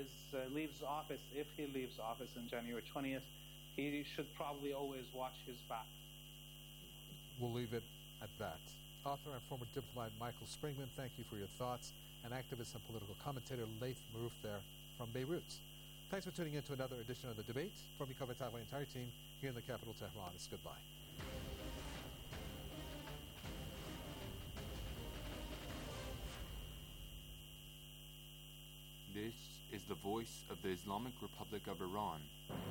leaves office, if he leaves office on January 20th, he should probably always watch his back. We'll leave it at that. Author and former diplomat Michael Springman, thank you for your thoughts. And activist and political commentator Laith Marouf there from Beirut. Thanks for tuning in to another edition of The Debate. From me, Kaveh Taghi, entire team here in the capital, Tehran, it's goodbye. This is the voice of the Islamic Republic of Iran.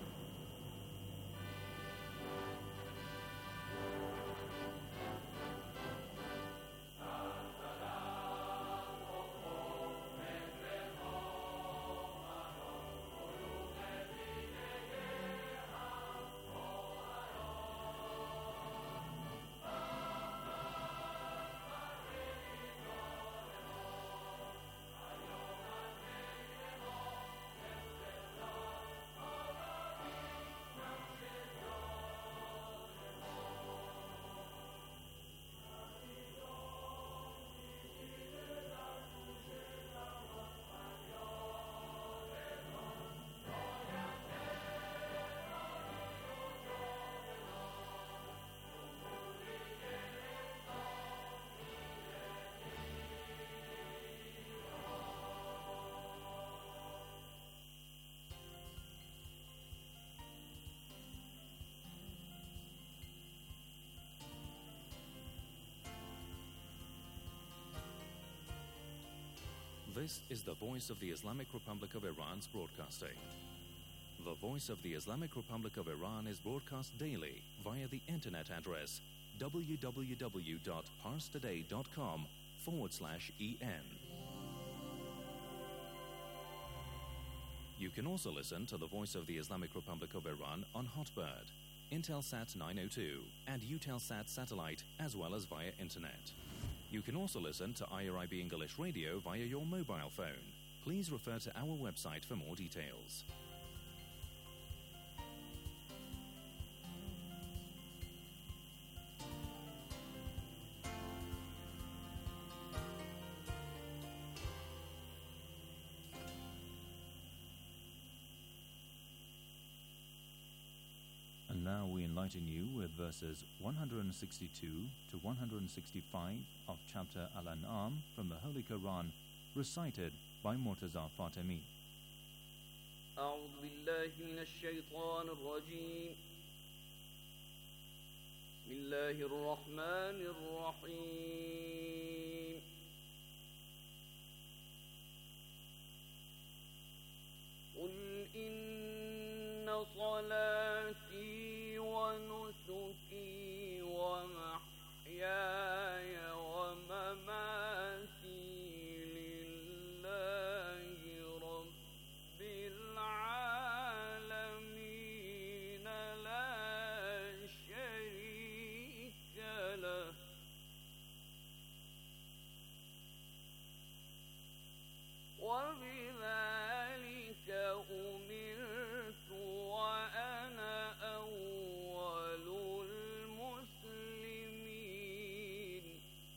This is the voice of the Islamic Republic of Iran's broadcasting. The voice of the Islamic Republic of Iran is broadcast daily via the internet address www.parstoday.com/en. You can also listen to the voice of the Islamic Republic of Iran on Hotbird, Intelsat 902 and Eutelsat satellite, as well as via internet. You can also listen to IRIB English Radio via your mobile phone. Please refer to our website for more details. And now we enlighten you with verses 162 to 165 of chapter Al-An'am from the Holy Quran, recited by Murtaza Fatemi. أعوذ بالله من الشيطان الرجيم. بسم الله الرحمن الرحيم. قل إن صلاتي ونسكي ومحياي ومماتي لله رب العالمين لا شريك له وبذلك أمرت وأنا أول المسلمين.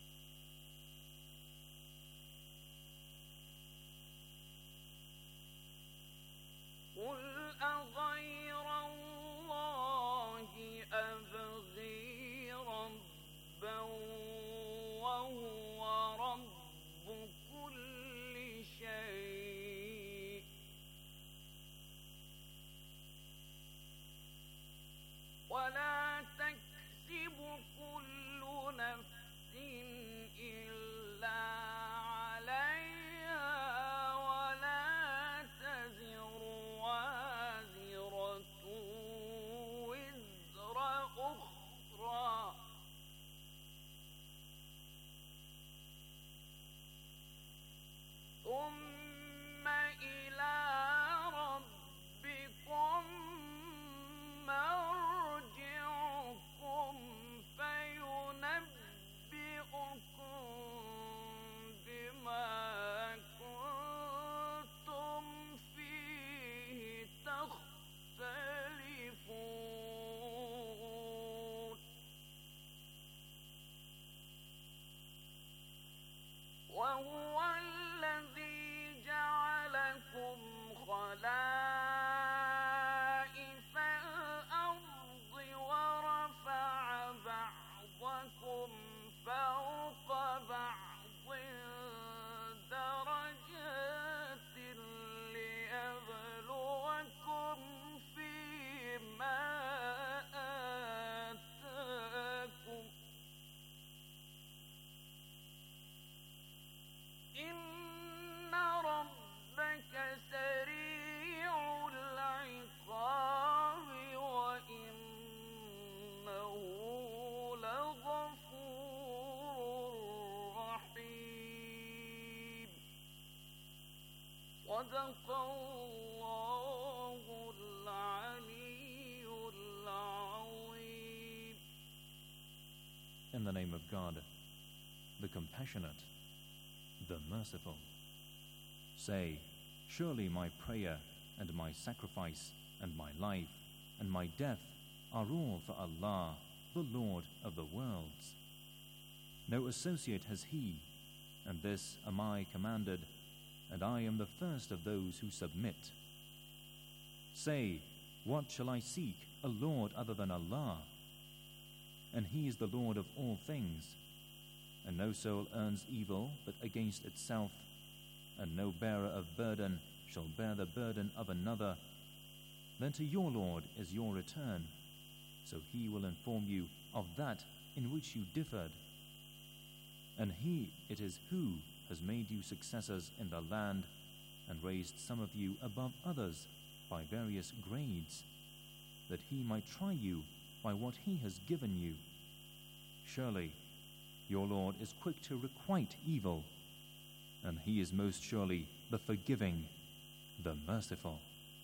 صدق الله العلي العظيم. In the name of God, the compassionate, the merciful. Say, surely my prayer and my sacrifice and my life and my death are all for Allah, the Lord of the worlds. No associate has He, and this am I commanded, and I am the first of those who submit. Say, what shall I seek, a Lord other than Allah? And He is the Lord of all things, and no soul earns evil but against itself, and no bearer of burden shall bear the burden of another. Then to your Lord is your return, so He will inform you of that in which you differed. And He it is who has made you successors in the land, and raised some of you above others by various grades, that He might try you by what He has given you. Surely your Lord is quick to requite evil, and He is most surely the forgiving, the merciful.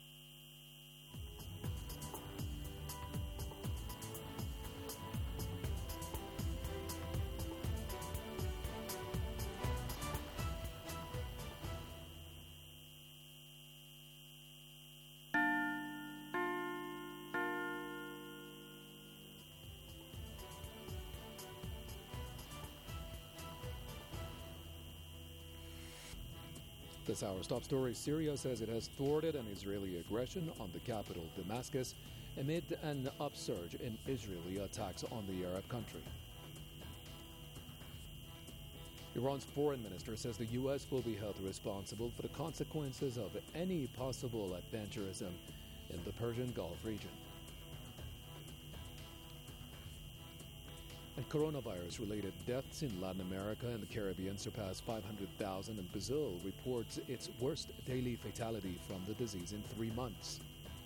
This hour's top story: Syria says it has thwarted an Israeli aggression on the capital, Damascus, amid an upsurge in Israeli attacks on the Arab country. Iran's foreign minister says the U.S. will be held responsible for the consequences of any possible adventurism in the Persian Gulf region. And coronavirus-related deaths in Latin America and the Caribbean surpassed 500,000, and Brazil reports its worst daily fatality from the disease in 3 months.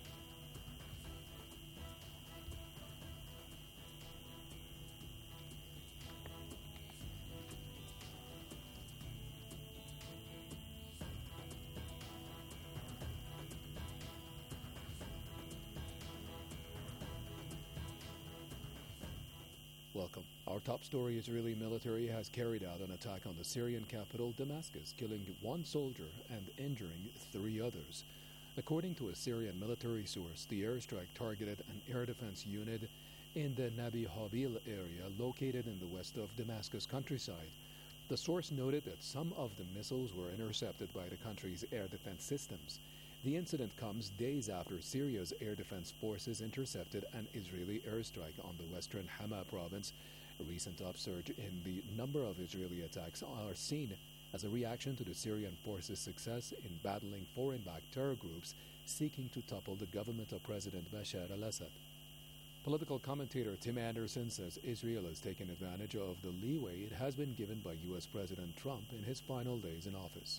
Welcome. Our top story: Israeli military has carried out an attack on the Syrian capital, Damascus, killing 1 soldier and injuring 3 others. According to a Syrian military source, the airstrike targeted an air defense unit in the Nabi Habil area located in the west of Damascus countryside. The source noted that some of the missiles were intercepted by the country's air defense systems. The incident comes days after Syria's air defense forces intercepted an Israeli airstrike on the western Hama province. A recent upsurge in the number of Israeli attacks are seen as a reaction to the Syrian forces' success in battling foreign-backed terror groups seeking to topple the government of President Bashar al-Assad. Political commentator Tim Anderson says Israel has taken advantage of the leeway it has been given by U.S. President Trump in his final days in office.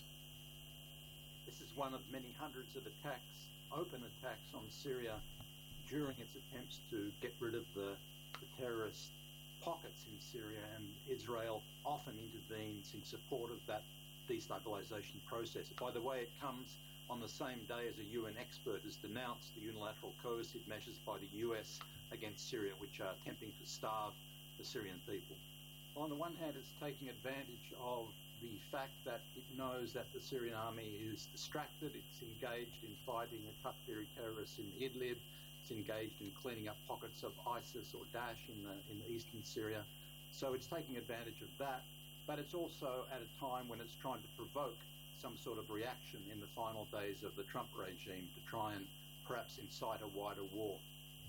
This is one of many hundreds of attacks, open attacks on Syria during its attempts to get rid of the terrorist pockets in Syria, and Israel often intervenes in support of that destabilization process. By the way, it comes on the same day as a UN expert has denounced the unilateral coercive measures by the US against Syria, which are attempting to starve the Syrian people. Well, on the one hand, it's taking advantage of the fact that it knows that the Syrian army is distracted. It's engaged in fighting the Takfiri terrorists in Idlib. It's engaged in cleaning up pockets of ISIS or Daesh in eastern Syria. So it's taking advantage of that. But it's also at a time when it's trying to provoke some sort of reaction in the final days of the Trump regime to try and perhaps incite a wider war.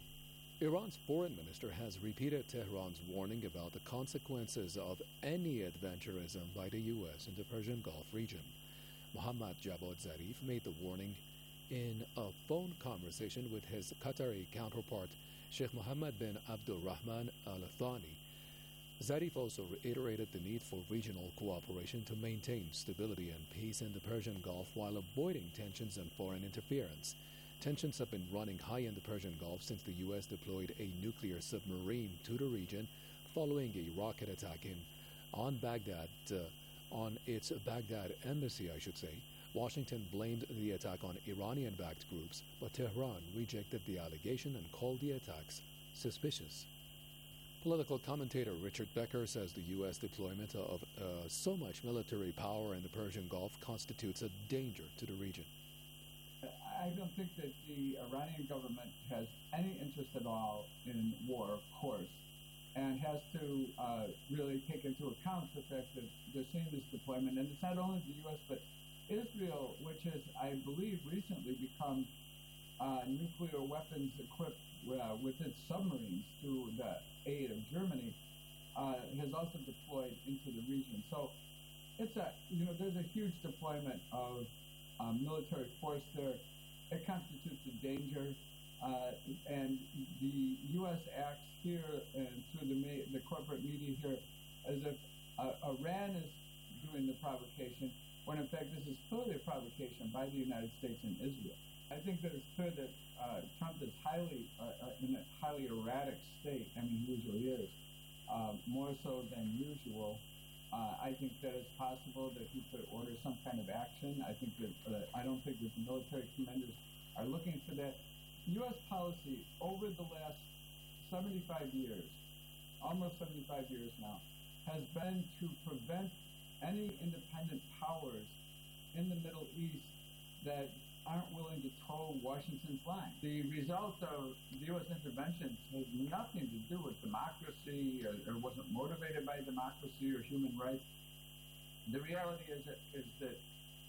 Iran's foreign minister has repeated Tehran's warning about the consequences of any adventurism by the U.S. in the Persian Gulf region. Mohammad Javad Zarif made the warning in a phone conversation with his Qatari counterpart, Sheikh Mohammed bin Abdulrahman Al Thani. Zarif also reiterated the need for regional cooperation to maintain stability and peace in the Persian Gulf while avoiding tensions and foreign interference. Tensions have been running high in the Persian Gulf since the U.S. deployed a nuclear submarine to the region following a rocket attack on its Baghdad embassy, Washington blamed the attack on Iranian-backed groups, but Tehran rejected the allegation and called the attacks suspicious. Political commentator Richard Becker says the U.S. deployment of so much military power in the Persian Gulf constitutes a danger to the region. I don't think that the Iranian government has any interest at all in war, of course, and has to really take into account the fact that they're seeing this deployment. And it's not only the U.S., but Israel, which has, I believe, recently become nuclear weapons equipped with its submarines through the aid of Germany, has also deployed into the region. So it's there's a huge deployment of military force there. It constitutes a danger, and the U.S. acts here and through the corporate media here as if Iran is doing the provocation, when in fact this is clearly a provocation by the United States and Israel. I think that it's clear that Trump is in a highly erratic state. I mean, he usually is, more so than usual. I think that it's possible that he could order some kind of action. I think that I don't think that the military commanders are looking for that. U.S. policy over the last 75 years, almost 75 years now, has been to prevent any independent powers in the Middle East that aren't willing to toe Washington's line. The result of the U.S. interventions has nothing to do with democracy or wasn't motivated by democracy or human rights. The reality is that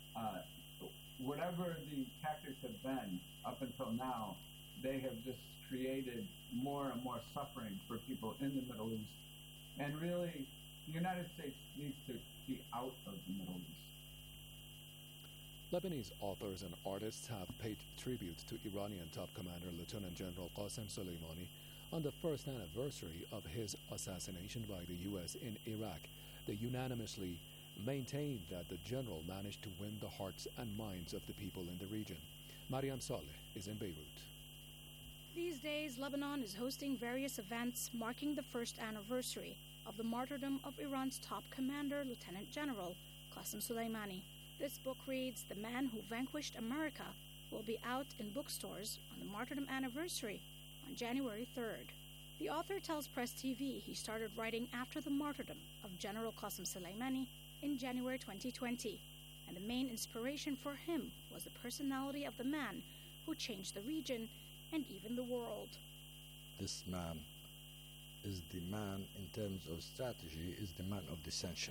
whatever the tactics have been up until now, they have just created more and more suffering for people in the Middle East. And really, the United States needs to be out of the Middle East. Lebanese authors and artists have paid tribute to Iranian top commander Lieutenant General Qasem Soleimani on the first anniversary of his assassination by the U.S. in Iraq. They unanimously maintained that the general managed to win the hearts and minds of the people in the region. Mariam Saleh is in Beirut. These days, Lebanon is hosting various events marking the first anniversary of the martyrdom of Iran's top commander, Lieutenant General Qasem Soleimani. This book reads, The Man Who Vanquished America, will be out in bookstores on the martyrdom anniversary on January 3rd. The author tells Press TV he started writing after the martyrdom of General Qasem Soleimani in January 2020, and the main inspiration for him was the personality of the man who changed the region and even the world. This man is the man, in terms of strategy, is the man of the century.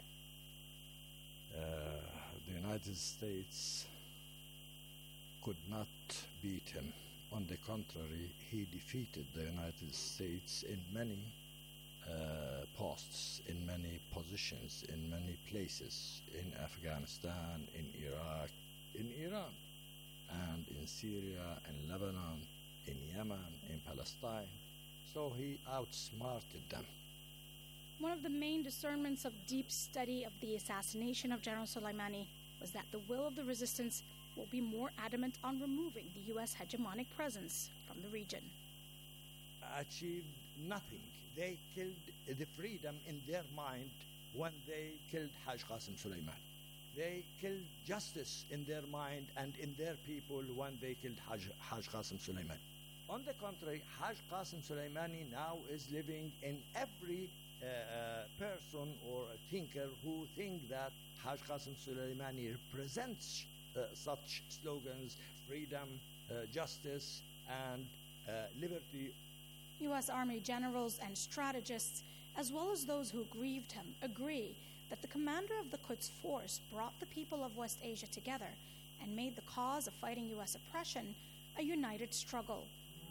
The United States could not beat him. On the contrary, he defeated the United States in many posts, in many positions, in many places, in Afghanistan, in Iraq, in Iran, and in Syria, in Lebanon, in Yemen, in Palestine. So he outsmarted them. One of the main discernments of deep study of the assassination of General Soleimani was that the will of the resistance will be more adamant on removing the U.S. hegemonic presence from the region. Achieved nothing. They killed the freedom in their mind when they killed Haj Qasem Soleimani. They killed justice in their mind and in their people when they killed Haj Qasem Soleimani. On the contrary, Haj Qasem Soleimani now is living in every person or a thinker who think that Haj Qasem Soleimani represents such slogans, freedom, justice, and liberty. U.S. Army generals and strategists, as well as those who grieved him, agree that the commander of the Quds Force brought the people of West Asia together and made the cause of fighting U.S. oppression a united struggle.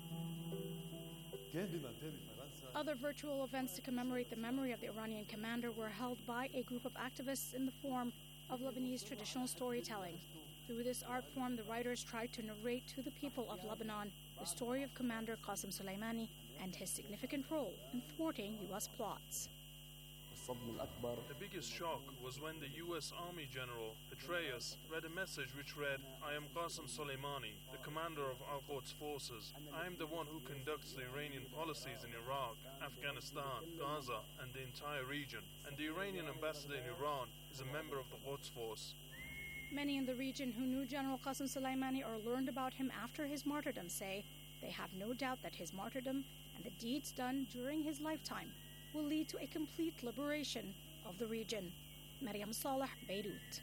Other virtual events to commemorate the memory of the Iranian commander were held by a group of activists in the form of Lebanese traditional storytelling. Through this art form, the writers tried to narrate to the people of Lebanon the story of Commander Qasem Soleimani and his significant role in thwarting U.S. plots. The biggest shock was when the U.S. Army General Petraeus read a message which read, I am Qasem Soleimani, the commander of Al Quds forces. I am the one who conducts the Iranian policies in Iraq, Afghanistan, Gaza, and the entire region. And the Iranian ambassador in Iran is a member of the Quds force. Many in the region who knew General Qasem Soleimani or learned about him after his martyrdom say they have no doubt that his martyrdom and the deeds done during his lifetime will lead to a complete liberation of the region. Maryam Saleh, Beirut.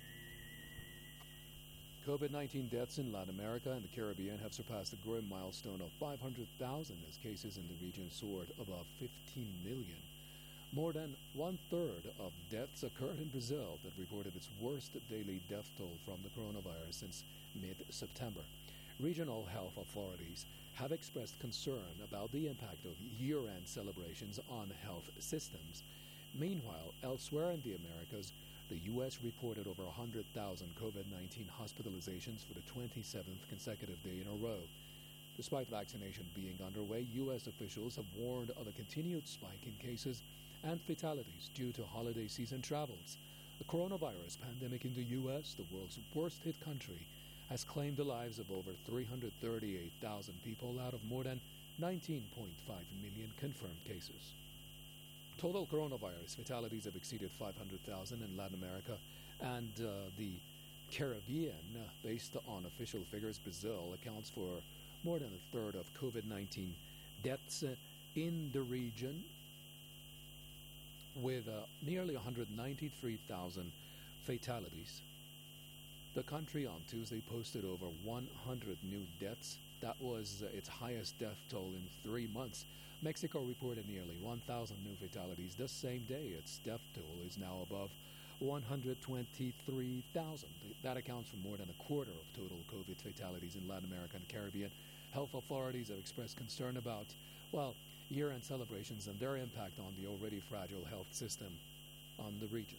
COVID-19 deaths in Latin America and the Caribbean have surpassed a grim milestone of 500,000 as cases in the region soared above 15 million. More than one-third of deaths occurred in Brazil, that reported its worst daily death toll from the coronavirus since mid-September. Regional health authorities have expressed concern about the impact of year-end celebrations on health systems. Meanwhile, elsewhere in the Americas, the U.S. reported over 100,000 COVID-19 hospitalizations for the 27th consecutive day in a row. Despite vaccination being underway, U.S. officials have warned of a continued spike in cases and fatalities due to holiday season travels. The coronavirus pandemic in the U.S., the world's worst-hit country, has claimed the lives of over 338,000 people out of more than 19.5 million confirmed cases. Total coronavirus fatalities have exceeded 500,000 in Latin America and the Caribbean. Based on official figures, Brazil accounts for more than a third of COVID-19 deaths in the region, with nearly 193,000 fatalities. The country on Tuesday posted over 100 new deaths. That was its highest death toll in 3 months. Mexico reported nearly 1,000 new fatalities the same day. Its death toll is now above 123,000. That accounts for more than a quarter of total COVID fatalities in Latin America and Caribbean. Health authorities have expressed concern about, year-end celebrations and their impact on the already fragile health system on the region.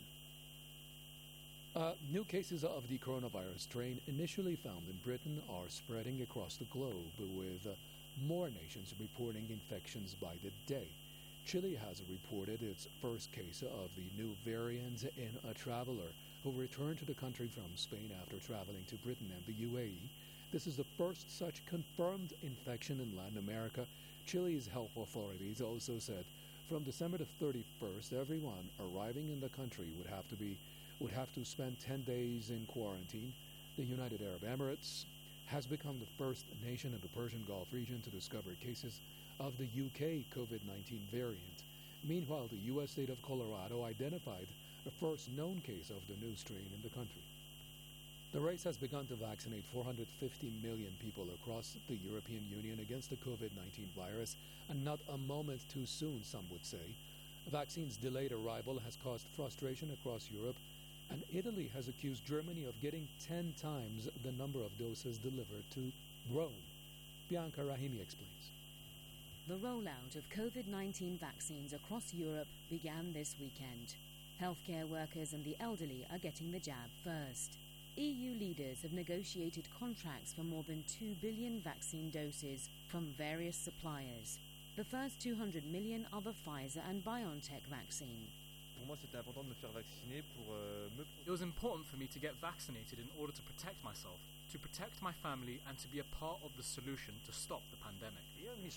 New cases of the coronavirus strain initially found in Britain are spreading across the globe, with more nations reporting infections by the day. Chile has reported its first case of the new variant in a traveler who returned to the country from Spain after traveling to Britain and the UAE. This is the first such confirmed infection in Latin America. Chile's health authorities also said from December the 31st, everyone arriving in the country would have to spend 10 days in quarantine. The United Arab Emirates has become the first nation in the Persian Gulf region to discover cases of the UK COVID-19 variant. Meanwhile, the U.S. state of Colorado identified the first known case of the new strain in the country. The race has begun to vaccinate 450 million people across the European Union against the COVID-19 virus, and not a moment too soon, some would say. The vaccine's delayed arrival has caused frustration across Europe, and Italy has accused Germany of getting 10 times the number of doses delivered to Rome. Bianca Rahimi explains. The rollout of COVID-19 vaccines across Europe began this weekend. Healthcare workers and the elderly are getting the jab first. EU leaders have negotiated contracts for more than 2 billion vaccine doses from various suppliers. The first 200 million are the Pfizer and BioNTech vaccine. It was important for me to get vaccinated in order to protect myself, to protect my family, and to be a part of the solution to stop the pandemic.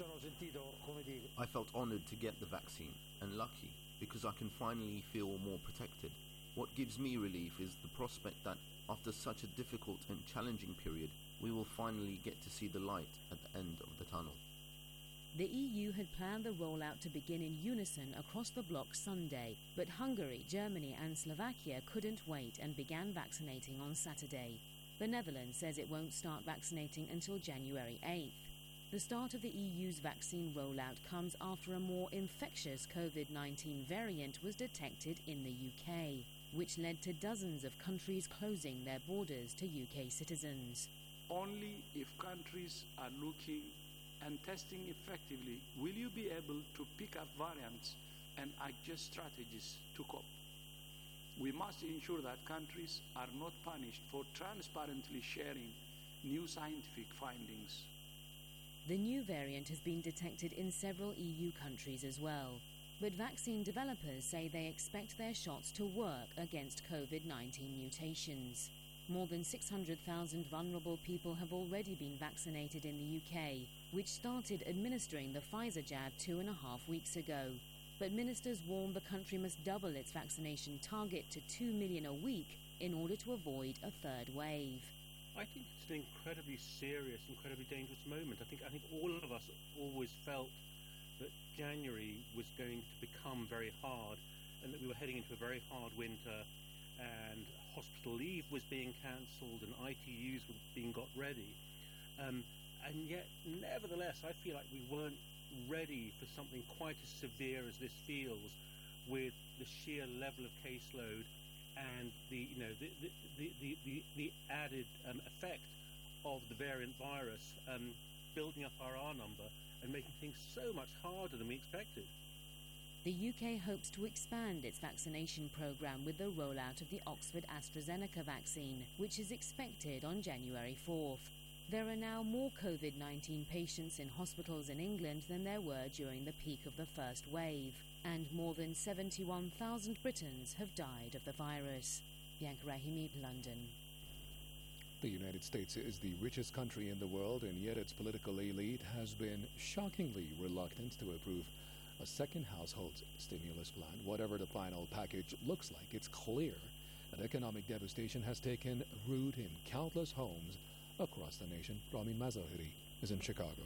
I felt honored to get the vaccine and lucky because I can finally feel more protected. What gives me relief is the prospect that after such a difficult and challenging period, we will finally get to see the light at the end of the tunnel. The EU had planned the rollout to begin in unison across the bloc Sunday, but Hungary, Germany and Slovakia couldn't wait and began vaccinating on Saturday. The Netherlands says it won't start vaccinating until January 8th. The start of the EU's vaccine rollout comes after a more infectious COVID-19 variant was detected in the UK, which led to dozens of countries closing their borders to UK citizens. Only if countries are looking and testing effectively will you be able to pick up variants and adjust strategies to cope. We must ensure that countries are not punished for transparently sharing new scientific findings. The new variant has been detected in several EU countries as well, but vaccine developers say they expect their shots to work against COVID-19 mutations. More than 600,000 vulnerable people have already been vaccinated in the UK, which started administering the Pfizer jab 2.5 weeks ago. But ministers warn the country must double its vaccination target to 2 million a week in order to avoid a third wave. I think it's an incredibly serious, incredibly dangerous moment. I think all of us always felt that January was going to become very hard and that we were heading into a very hard winter, and hospital leave was being cancelled and ITUs were being got ready. And yet, nevertheless, I feel like we weren't ready for something quite as severe as this feels, with the sheer level of caseload and the added effect of the variant virus building up our R number and making things so much harder than we expected. The UK hopes to expand its vaccination programme with the rollout of the Oxford AstraZeneca vaccine, which is expected on January 4th. There are now more COVID-19 patients in hospitals in England than there were during the peak of the first wave, and more than 71,000 Britons have died of the virus. Bianca Rahimi, London. The United States is the richest country in the world, and yet its political elite has been shockingly reluctant to approve a second household stimulus plan. Whatever the final package looks like, it's clear that economic devastation has taken root in countless homes across the nation. Ramin Mazahiri is in Chicago.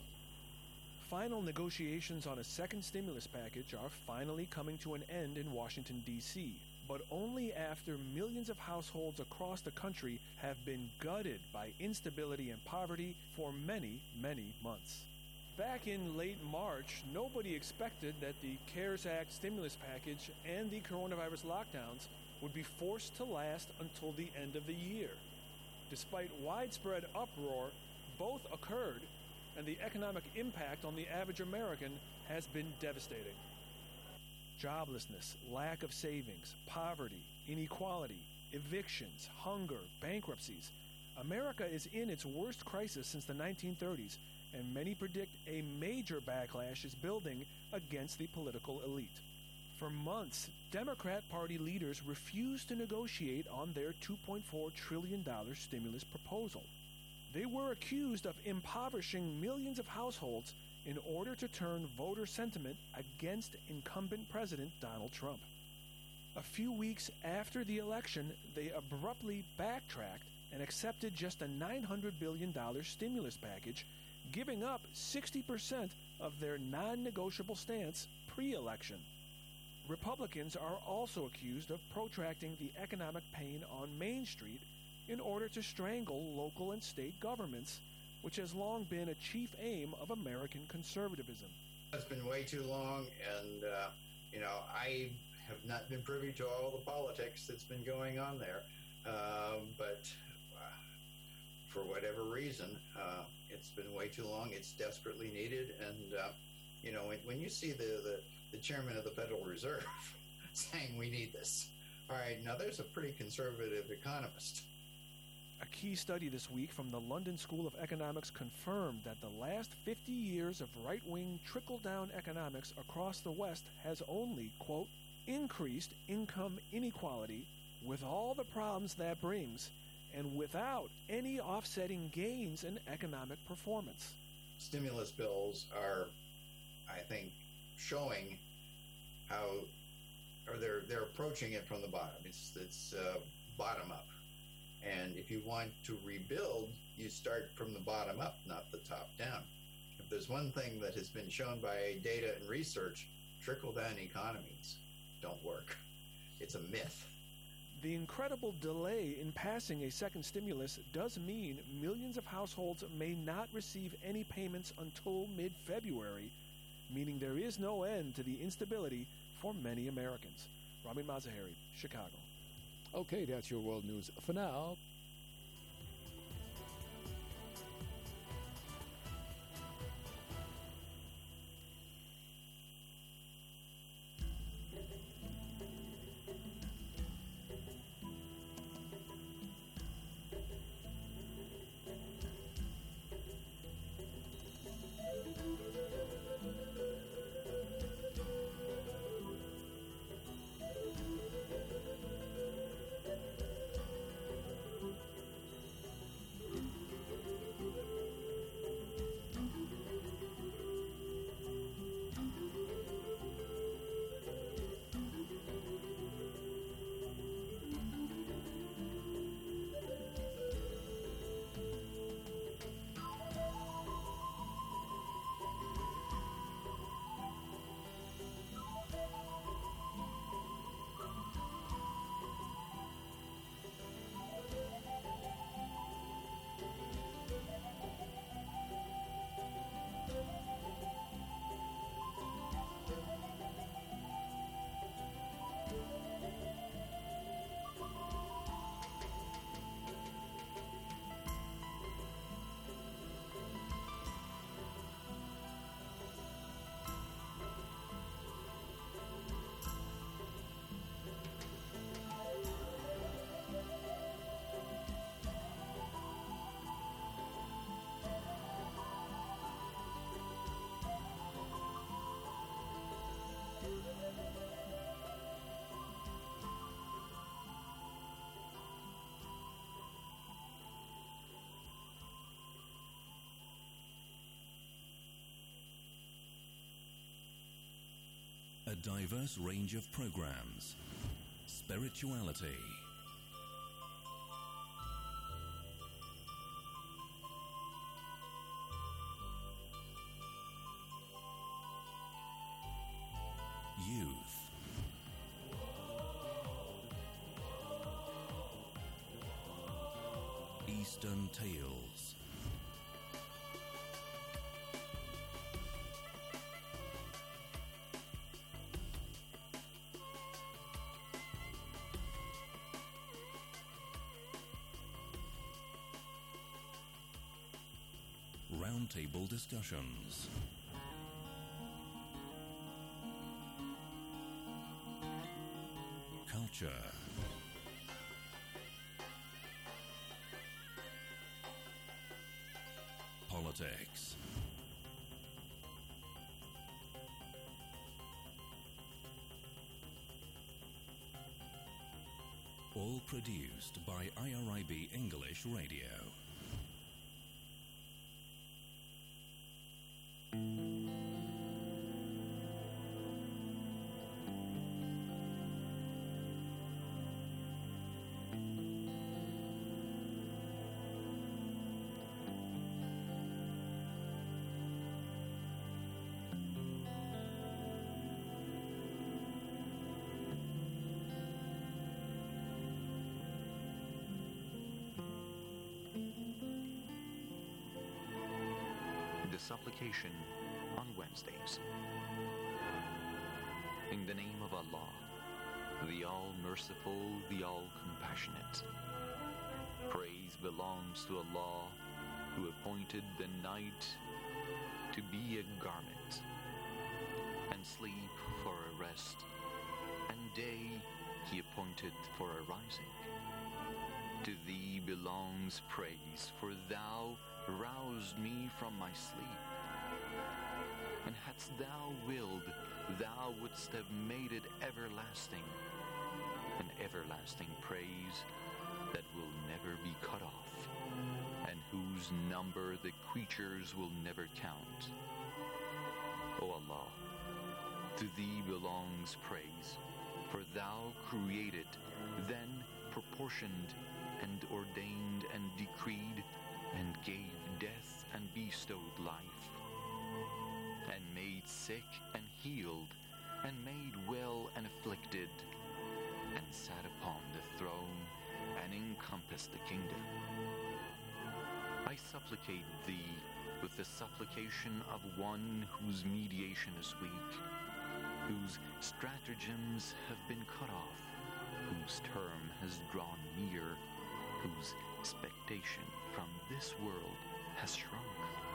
Final negotiations on a second stimulus package are finally coming to an end in Washington, D.C., but only after millions of households across the country have been gutted by instability and poverty for many, many months. Back in late March, nobody expected that the CARES Act stimulus package and the coronavirus lockdowns would be forced to last until the end of the year. Despite widespread uproar, both occurred, and the economic impact on the average American has been devastating. Joblessness, lack of savings, poverty, inequality, evictions, hunger, bankruptcies. America is in its worst crisis since the 1930s, and many predict a major backlash is building against the political elite. For months, Democrat Party leaders refused to negotiate on their $2.4 trillion stimulus proposal. They were accused of impoverishing millions of households in order to turn voter sentiment against incumbent President Donald Trump. A few weeks after the election, they abruptly backtracked and accepted just a $900 billion stimulus package, giving up 60% of their non-negotiable stance pre-election. Republicans are also accused of protracting the economic pain on Main Street in order to strangle local and state governments, which has long been a chief aim of American conservatism. It's been way too long, and, I have not been privy to all the politics that's been going on there, but for whatever reason, it's been way too long. It's desperately needed, and, when you see the chairman of the Federal Reserve saying we need this, all right, now there's a pretty conservative economist. A key study this week from the London School of Economics confirmed that the last 50 years of right-wing trickle-down economics across the West has only, quote, increased income inequality with all the problems that brings and without any offsetting gains in economic performance. Stimulus bills are, I think, showing how, or they're approaching it from the bottom. It's bottom up. And if you want to rebuild, you start from the bottom up, not the top down. If there's one thing that has been shown by data and research, trickle-down economies don't work. It's a myth. The incredible delay in passing a second stimulus does mean millions of households may not receive any payments until mid-February, meaning there is no end to the instability for many Americans. Ramin Mazahiri, Chicago. Okay, that's your world news for now. diverse range of programs. Spirituality, youth, Eastern Tales, roundtable discussions, culture, politics, all produced by IRIB English Radio. The supplication on Wednesdays. In the name of Allah, the All-Merciful, the All-Compassionate. Praise belongs to Allah, who appointed the night to be a garment, and sleep for a rest, and day He appointed for a rising. To Thee belongs praise, for Thou roused me from my sleep. And hadst Thou willed, Thou wouldst have made it everlasting, an everlasting praise that will never be cut off, and whose number the creatures will never count. O Allah, to Thee belongs praise, for Thou created, then proportioned, and ordained and decreed, and gave death and bestowed life, and made sick and healed, and made well and afflicted, and sat upon the throne, and encompassed the kingdom. I supplicate Thee with the supplication of one whose mediation is weak, whose stratagems have been cut off, whose term has drawn near, whose expectation from this world has shrunk,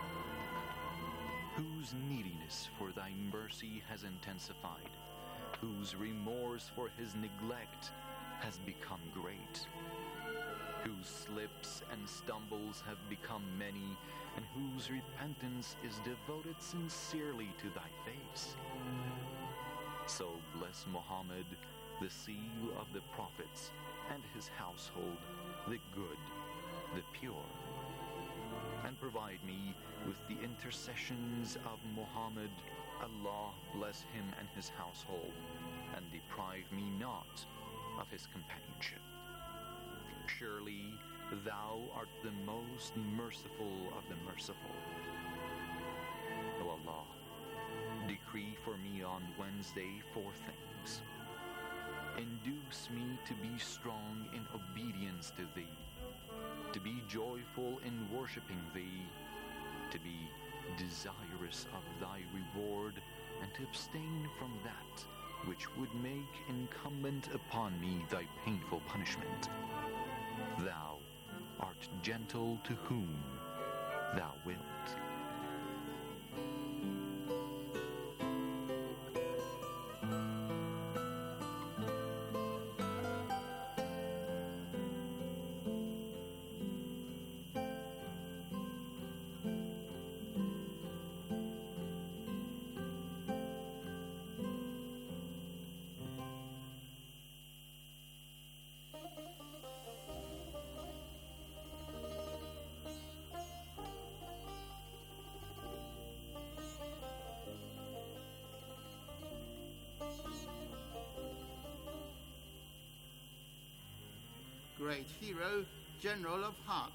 whose neediness for Thy mercy has intensified, whose remorse for his neglect has become great, whose slips and stumbles have become many, and whose repentance is devoted sincerely to Thy face. So bless Muhammad, the seal of the prophets, and his household, the good, the pure, and provide me with the intercessions of Muhammad. Allah bless him and his household, and deprive me not of his companionship. Surely Thou art the most merciful of the merciful. O Allah, decree for me on Wednesday 4 things. Induce me to be strong in obedience to Thee, to be joyful in worshiping Thee, to be desirous of Thy reward, and to abstain from that which would make incumbent upon me Thy painful punishment. Thou art gentle to whom Thou wilt. great hero, General of Hearts.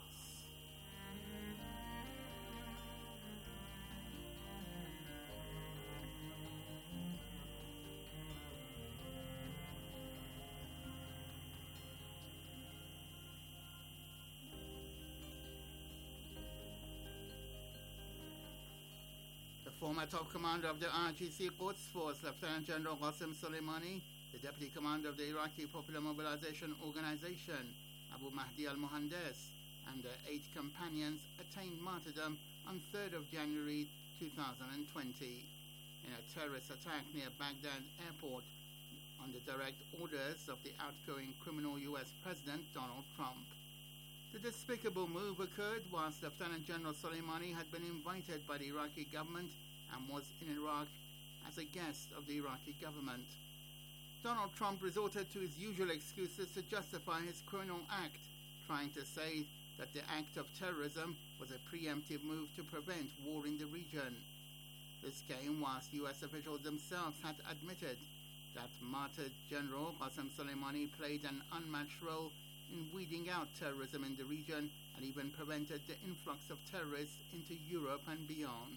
Former top commander of the IRGC Quds Force, Lieutenant General Qasem Soleimani, the deputy commander of the Iraqi Popular Mobilization Organization, Abu Mahdi al-Mohandes, and their 8 companions attained martyrdom on 3rd of January 2020 in a terrorist attack near Baghdad airport on the direct orders of the outgoing criminal US President Donald Trump. The despicable move occurred whilst Lieutenant General Soleimani had been invited by the Iraqi government and was in Iraq as a guest of the Iraqi government. Donald Trump resorted to his usual excuses to justify his criminal act, trying to say that the act of terrorism was a preemptive move to prevent war in the region. This came whilst US officials themselves had admitted that martyred General Qasem Soleimani played an unmatched role in weeding out terrorism in the region and even prevented the influx of terrorists into Europe and beyond.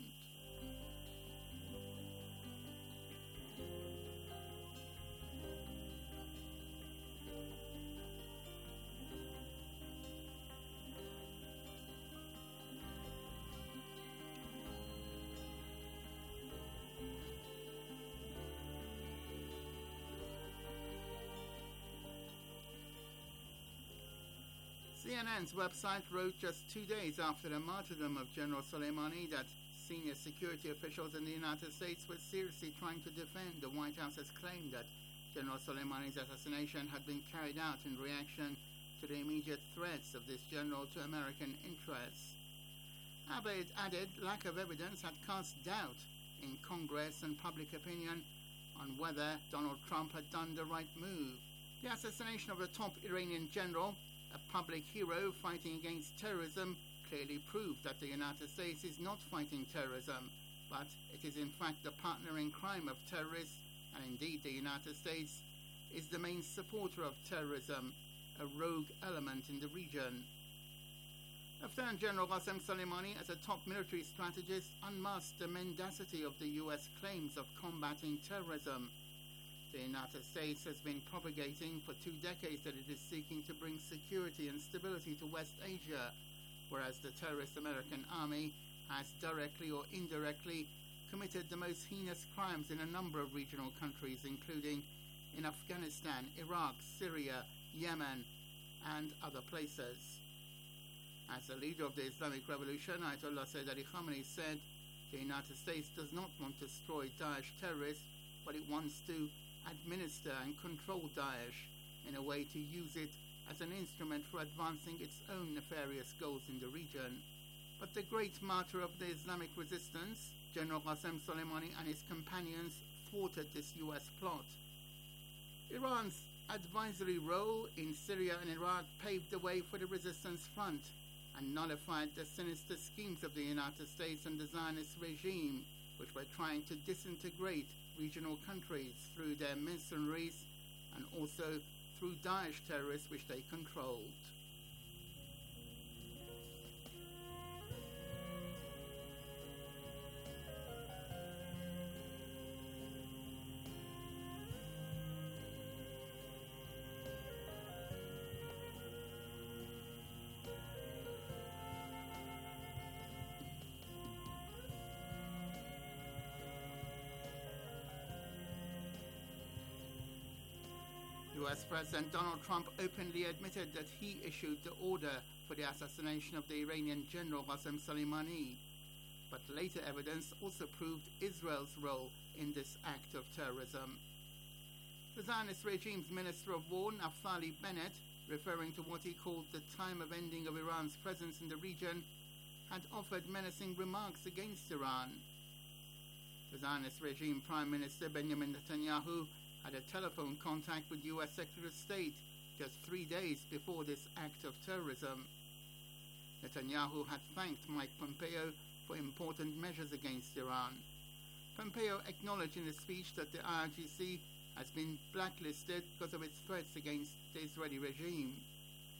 CNN's website wrote just 2 days after the martyrdom of General Soleimani that senior security officials in the United States were seriously trying to defend the White House's claim that General Soleimani's assassination had been carried out in reaction to the immediate threats of this general to American interests. Abbott added lack of evidence had cast doubt in Congress and public opinion on whether Donald Trump had done the right move. The assassination of the top Iranian general, a public hero fighting against terrorism, clearly proved that the United States is not fighting terrorism, but it is in fact the partner in crime of terrorists, and indeed the United States is the main supporter of terrorism, a rogue element in the region. Lieutenant General Qasem Soleimani, as a top military strategist, unmasked the mendacity of the US claims of combating terrorism. The United States has been propagating for 2 decades that it is seeking to bring security and stability to West Asia, whereas the terrorist American army has directly or indirectly committed the most heinous crimes in a number of regional countries, including in Afghanistan, Iraq, Syria, Yemen, and other places. As the leader of the Islamic Revolution, Ayatollah Sayyid Ali Khamenei said, the United States does not want to destroy Daesh terrorists, but it wants to administer and control Daesh in a way to use it as an instrument for advancing its own nefarious goals in the region. But the great martyr of the Islamic resistance, General Qasem Soleimani, and his companions thwarted this US plot. Iran's advisory role in Syria and Iraq paved the way for the resistance front and nullified the sinister schemes of the United States and the Zionist regime, which were trying to disintegrate regional countries through their mercenaries and also through Daesh terrorists which they controlled. US President Donald Trump openly admitted that he issued the order for the assassination of the Iranian general Qasem Soleimani, but later evidence also proved Israel's role in this act of terrorism. The Zionist regime's Minister of War, Naftali Bennett, referring to what he called the time of ending of Iran's presence in the region, had offered menacing remarks against Iran. The Zionist regime Prime Minister Benjamin Netanyahu had a telephone contact with US Secretary of State just 3 days before this act of terrorism. Netanyahu had thanked Mike Pompeo for important measures against Iran. Pompeo acknowledged in a speech that the IRGC has been blacklisted because of its threats against the Israeli regime.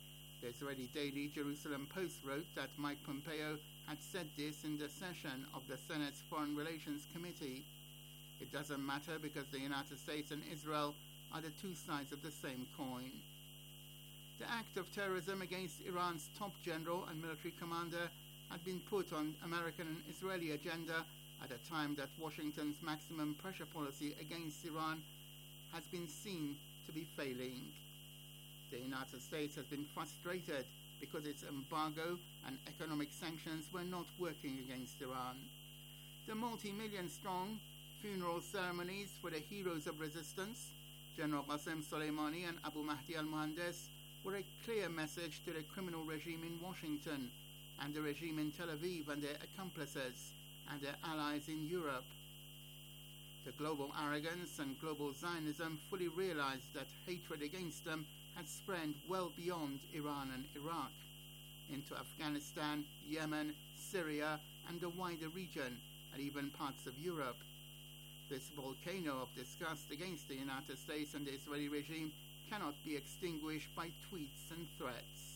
The Israeli daily Jerusalem Post wrote that Mike Pompeo had said this in the session of the Senate's Foreign Relations Committee. It doesn't matter because the United States and Israel are the two sides of the same coin. The act of terrorism against Iran's top general and military commander had been put on American and Israeli agenda at a time that Washington's maximum pressure policy against Iran has been seen to be failing. The United States has been frustrated because its embargo and economic sanctions were not working against Iran. The multi-million-strong funeral ceremonies for the heroes of resistance, General Qasem Soleimani and Abu Mahdi al-Muhandis, were a clear message to the criminal regime in Washington and the regime in Tel Aviv and their accomplices and their allies in Europe. The global arrogance and global Zionism fully realized that hatred against them had spread well beyond Iran and Iraq, into Afghanistan, Yemen, Syria, and the wider region, and even parts of Europe. This volcano of disgust against the United States and the Israeli regime cannot be extinguished by tweets and threats.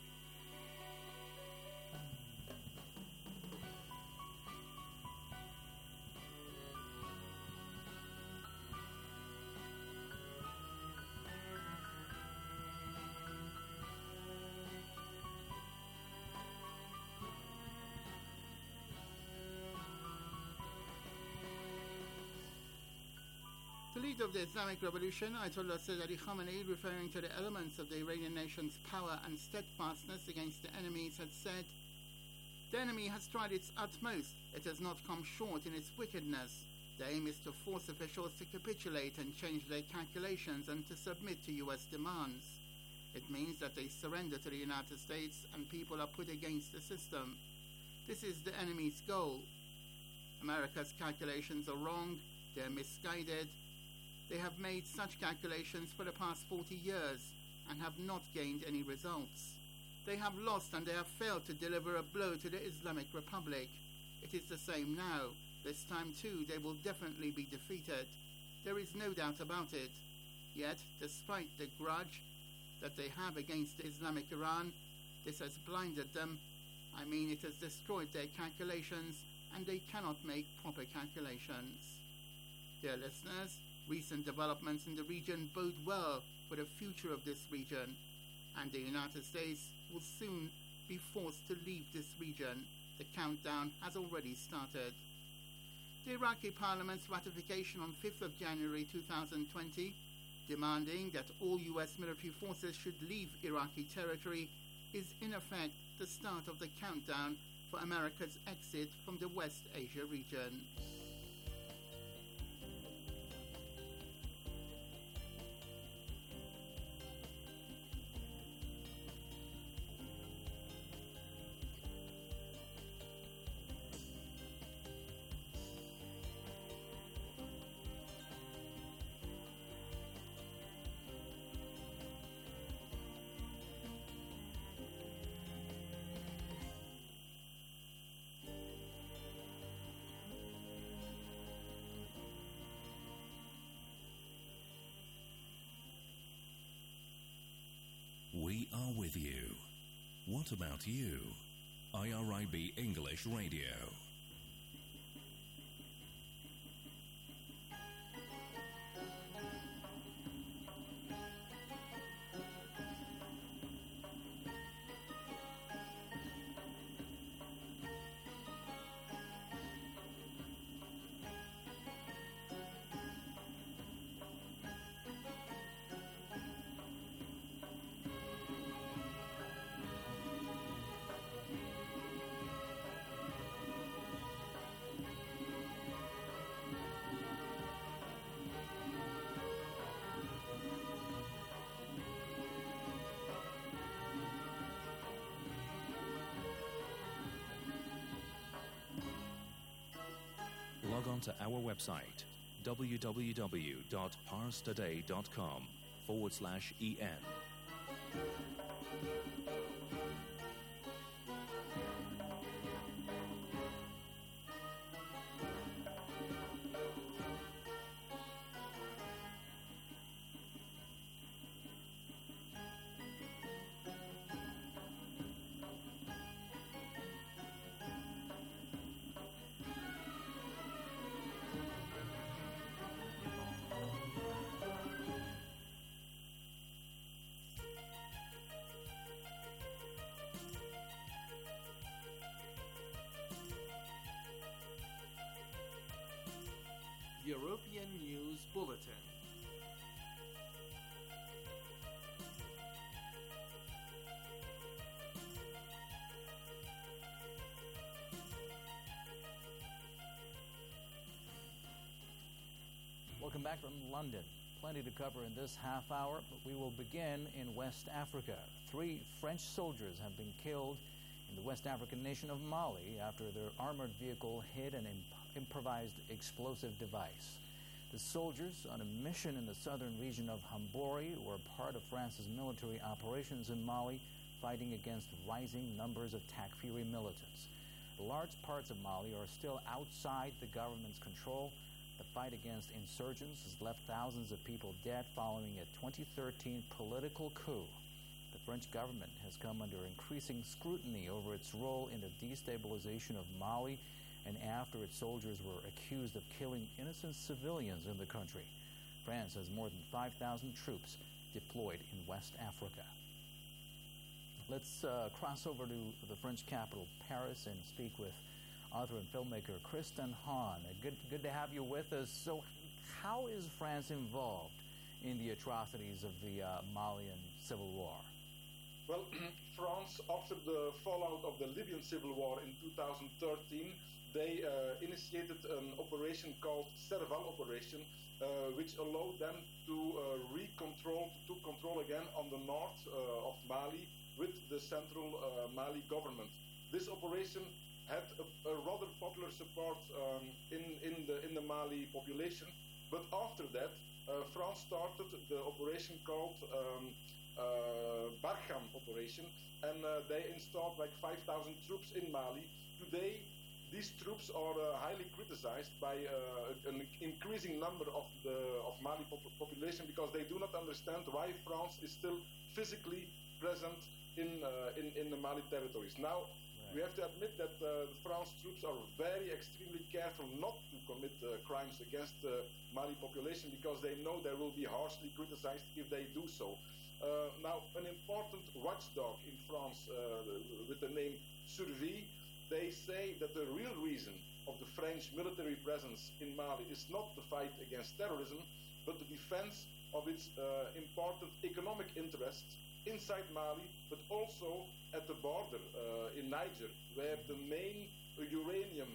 The leader of the Islamic Revolution, Ayatollah Sayyid Ali Khamenei, referring to the elements of the Iranian nation's power and steadfastness against the enemies, had said, "The enemy has tried its utmost. It has not come short in its wickedness. The aim is to force officials to capitulate and change their calculations and to submit to U.S. demands. It means that they surrender to the United States and people are put against the system. This is the enemy's goal. America's calculations are wrong. They are misguided. They have made such calculations for the past 40 years and have not gained any results. They have lost and they have failed to deliver a blow to the Islamic Republic. It is the same now. This time too they will definitely be defeated. There is no doubt about it. Yet, despite the grudge that they have against the Islamic Iran, this has blinded them. It has destroyed their calculations and they cannot make proper calculations." Dear listeners, recent developments in the region bode well for the future of this region, and the United States will soon be forced to leave this region. The countdown has already started. The Iraqi Parliament's ratification on 5th of January 2020, demanding that all U.S. military forces should leave Iraqi territory, is in effect the start of the countdown for America's exit from the West Asia region. We are with you. What about you? IRIB English Radio. Log on to our website, www.parstoday.com/en. European News Bulletin. Welcome back from London. Plenty to cover in this half hour, but we will begin in West Africa. 3 French soldiers have been killed in the West African nation of Mali after their armored vehicle hit an improvised explosive device. The soldiers, on a mission in the southern region of Hambori, were part of France's military operations in Mali, fighting against rising numbers of Takfiri militants. Large parts of Mali are still outside the government's control. The fight against insurgents has left thousands of people dead following a 2013 political coup. The French government has come under increasing scrutiny over its role in the destabilization of Mali and after its soldiers were accused of killing innocent civilians in the country. France has more than 5,000 troops deployed in West Africa. Let's cross over to the French capital, Paris, and speak with author and filmmaker Kristen Hahn. Good to have you with us. So how is France involved in the atrocities of the Malian civil war? Well, France, after the fallout of the Libyan civil war in 2013, they initiated an operation called Serval Operation, which allowed them to control again on the north of Mali with the central Mali government. This operation had a rather popular support in the Mali population, but after that, France started the operation called Barkhane operation, and they installed like 5,000 troops in Mali. Today, these troops are highly criticized by an increasing number of Mali population because they do not understand why France is still physically present in the Mali territories. Now, we have to admit that the France troops are extremely careful not to commit crimes against the Mali population because they know they will be harshly criticized if they do so. Now, an important watchdog in France with the name Survie, they say that the real reason of the French military presence in Mali is not the fight against terrorism, but the defense of its important economic interests inside Mali, but also at the border in Niger, where the main uranium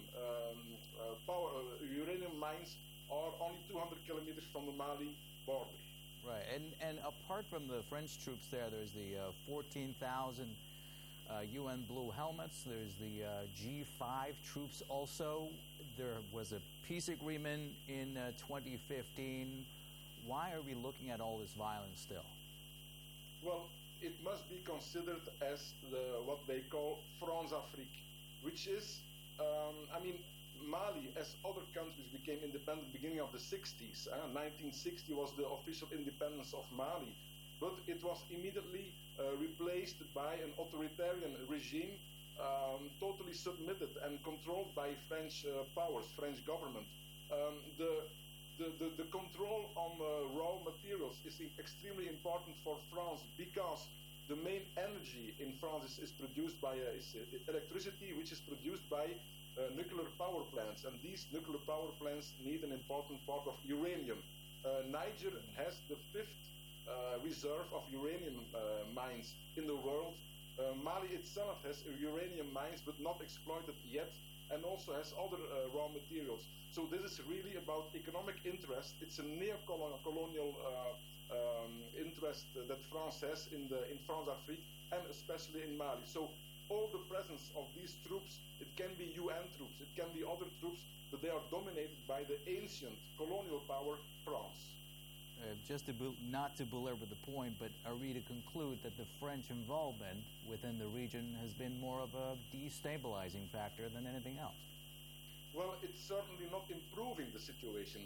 mines are only 200 kilometers from the Mali border. Right, and apart from the French troops there's the 14,000 UN Blue Helmets, there's the G5 troops also. There was a peace agreement in 2015. Why are we looking at all this violence still? Well, it must be considered as what they call France-Afrique, which is, Mali, as other countries became independent beginning of the 60s. 1960 was the official independence of Mali, but it was immediately replaced by an authoritarian regime, totally submitted and controlled by French powers, French government. The control on raw materials is extremely important for France because the main energy in France is produced by electricity, which is produced by nuclear power plants, and these nuclear power plants need an important part of uranium. Niger has the 5th reserve of uranium mines in the world. Mali itself has uranium mines but not exploited yet, and also has other raw materials. So this is really about economic interest. It's a neo-colonial interest that France has in France-Afrique, and especially in Mali. So all the presence of these troops, it can be UN troops, it can be other troops, but they are dominated by the ancient colonial power, France. Just not to belabor the point, but are we to conclude that the French involvement within the region has been more of a destabilizing factor than anything else? Well, it's certainly not improving the situation.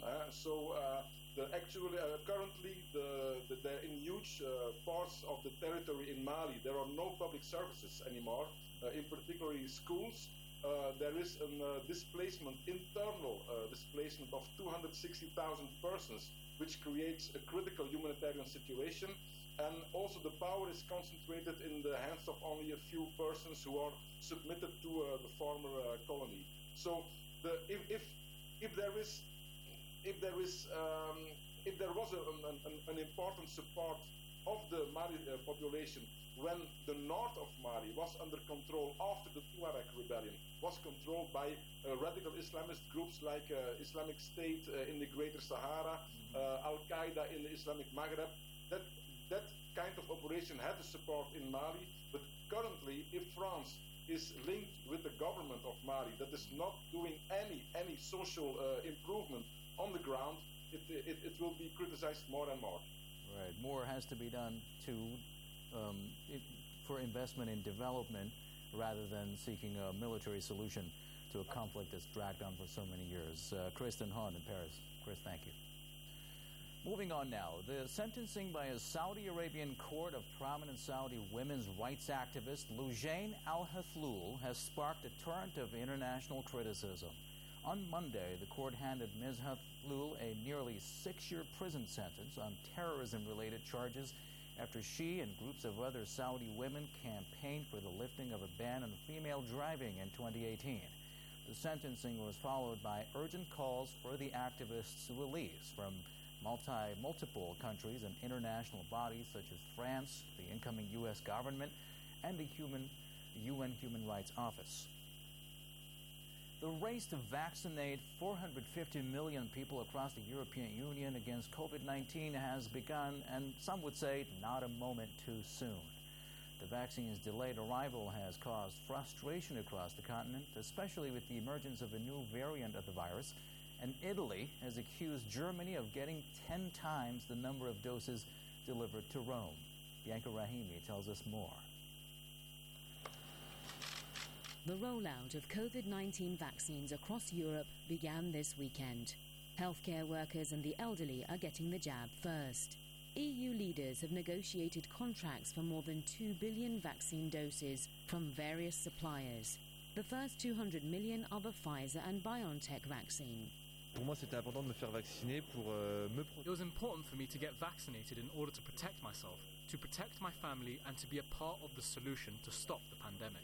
Currently, in huge parts of the territory in Mali, there are no public services anymore, in particular schools. There is a displacement, internal displacement of 260,000 persons, which creates a critical humanitarian situation. And also the power is concentrated in the hands of only a few persons who are submitted to the former colony. So if if there was an important support of the Mali population when the north of Mali was under control after the Tuareg rebellion, was controlled by radical Islamist groups like Islamic State in the Greater Sahara, Al-Qaeda in the Islamic Maghreb, that kind of operation had the support in Mali. But currently, if France is linked with the government of Mali that is not doing any social improvement on the ground, it will be criticized more and more. Right. More has to be done for investment in development rather than seeking a military solution to a conflict that's dragged on for so many years. Kristen Hahn in Paris. Chris, thank you. Moving on now, the sentencing by a Saudi Arabian court of prominent Saudi women's rights activist Loujain Al-Hathloul has sparked a torrent of international criticism. On Monday, the court handed Ms. Hathloul a nearly 6-year prison sentence on terrorism-related charges after she and groups of other Saudi women campaigned for the lifting of a ban on female driving in 2018. The sentencing was followed by urgent calls for the activists' release from multiple countries and international bodies such as France, the incoming U.S. government, and the UN Human Rights Office. The race to vaccinate 450 million people across the European Union against COVID-19 has begun, and some would say not a moment too soon. The vaccine's delayed arrival has caused frustration across the continent, especially with the emergence of a new variant of the virus, and Italy has accused Germany of getting 10 times the number of doses delivered to Rome. Bianca Rahimi tells us more. The rollout of COVID-19 vaccines across Europe began this weekend. Healthcare workers and the elderly are getting the jab first. EU leaders have negotiated contracts for more than 2 billion vaccine doses from various suppliers. The first 200 million are the Pfizer and BioNTech vaccine. Pour moi, c'était important de me faire vacciner pour me protéger. It was important for me to get vaccinated in order to protect myself, to protect my family, and to be a part of the solution to stop the pandemic.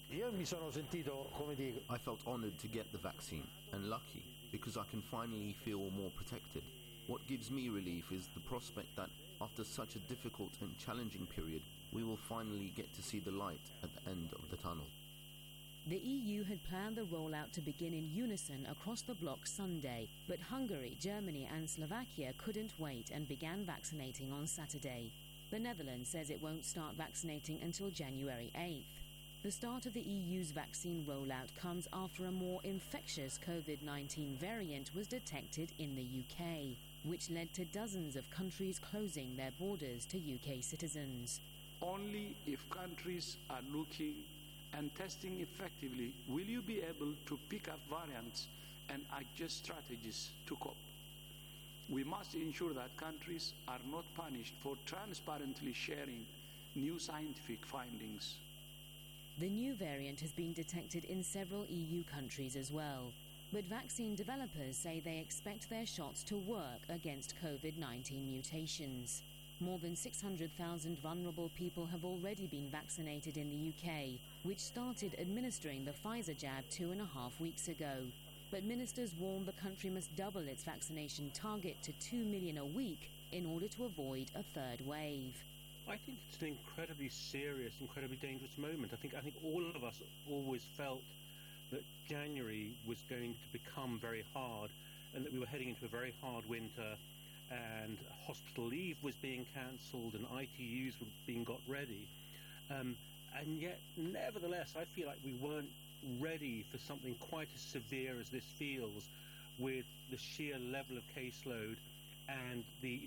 I felt honored to get the vaccine and lucky because I can finally feel more protected. What gives me relief is the prospect that after such a difficult and challenging period, we will finally get to see the light at the end of the tunnel. The EU had planned the rollout to begin in unison across the bloc Sunday, but Hungary, Germany and Slovakia couldn't wait and began vaccinating on Saturday. The Netherlands says it won't start vaccinating until January 8th. The start of the EU's vaccine rollout comes after a more infectious COVID-19 variant was detected in the UK, which led to dozens of countries closing their borders to UK citizens. Only if countries are looking and testing effectively will you be able to pick up variants and adjust strategies to cope. We must ensure that countries are not punished for transparently sharing new scientific findings. The new variant has been detected in several EU countries as well, but vaccine developers say they expect their shots to work against COVID-19 mutations. More than 600,000 vulnerable people have already been vaccinated in the UK, which started administering the Pfizer jab 2.5 weeks ago. But ministers warn the country must double its vaccination target to 2 million a week in order to avoid a third wave. I think it's an incredibly serious, incredibly dangerous moment. I think all of us always felt that January was going to become very hard and that we were heading into a very hard winter, and hospital leave was being cancelled and ITUs were being got ready. And yet, nevertheless, I feel like we weren't ready for something quite as severe as this feels, with the sheer level of caseload and the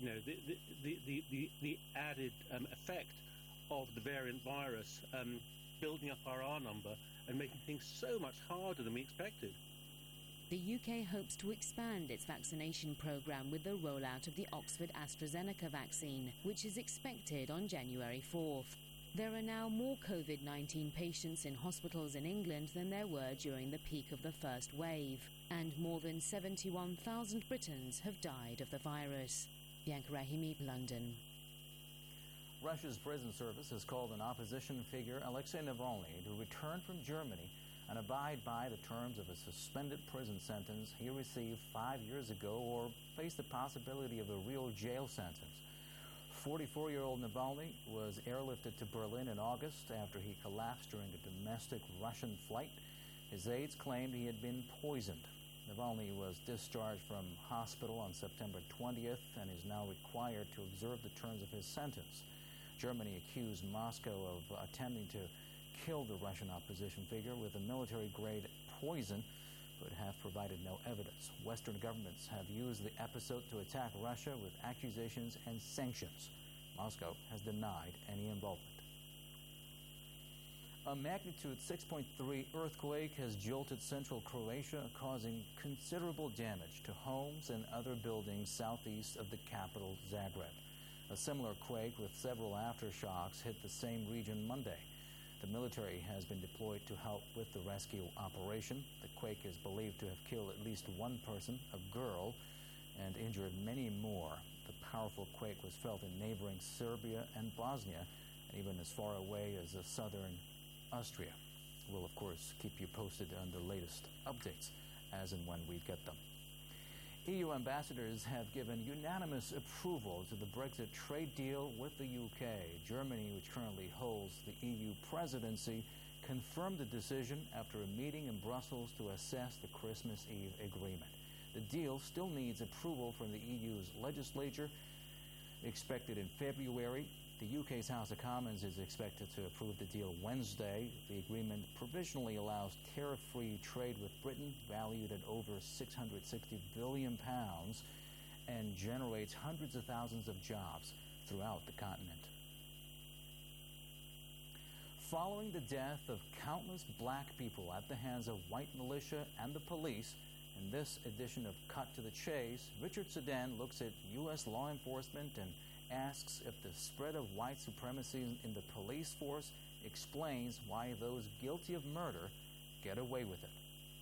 added effect of the variant virus building up our R number and making things so much harder than we expected. The UK hopes to expand its vaccination programme with the rollout of the Oxford AstraZeneca vaccine, which is expected on January 4th. There are now more COVID-19 patients in hospitals in England than there were during the peak of the first wave, and more than 71,000 Britons have died of the virus. Bianca Rahimi, London. Russia's prison service has called on opposition figure Alexei Navalny to return from Germany and abide by the terms of a suspended prison sentence he received 5 years ago or face the possibility of a real jail sentence. 44-year-old Navalny was airlifted to Berlin in August after he collapsed during a domestic Russian flight. His aides claimed he had been poisoned. Navalny was discharged from hospital on September 20th and is now required to observe the terms of his sentence. Germany accused Moscow of attempting to kill the Russian opposition figure with a military-grade poison, but have provided no evidence. Western governments have used the episode to attack Russia with accusations and sanctions. Moscow has denied any involvement. A magnitude 6.3 earthquake has jolted central Croatia, causing considerable damage to homes and other buildings southeast of the capital, Zagreb. A similar quake with several aftershocks hit the same region Monday. The military has been deployed to help with the rescue operation. The quake is believed to have killed at least one person, a girl, and injured many more. The powerful quake was felt in neighboring Serbia and Bosnia, and even as far away as southern Austria. We'll, of course, keep you posted on the latest updates as and when we get them. EU ambassadors have given unanimous approval to the Brexit trade deal with the UK. Germany, which currently holds the EU presidency, confirmed the decision after a meeting in Brussels to assess the Christmas Eve agreement. The deal still needs approval from the EU's legislature, expected in February. The UK's House of Commons is expected to approve the deal Wednesday. The agreement provisionally allows tariff-free trade with Britain, valued at over £660 billion, and generates hundreds of thousands of jobs throughout the continent. Following the death of countless black people at the hands of white militia and the police, in this edition of Cut to the Chase, Richard Sedan looks at U.S. law enforcement and asks if the spread of white supremacy in the police force explains why those guilty of murder get away with it.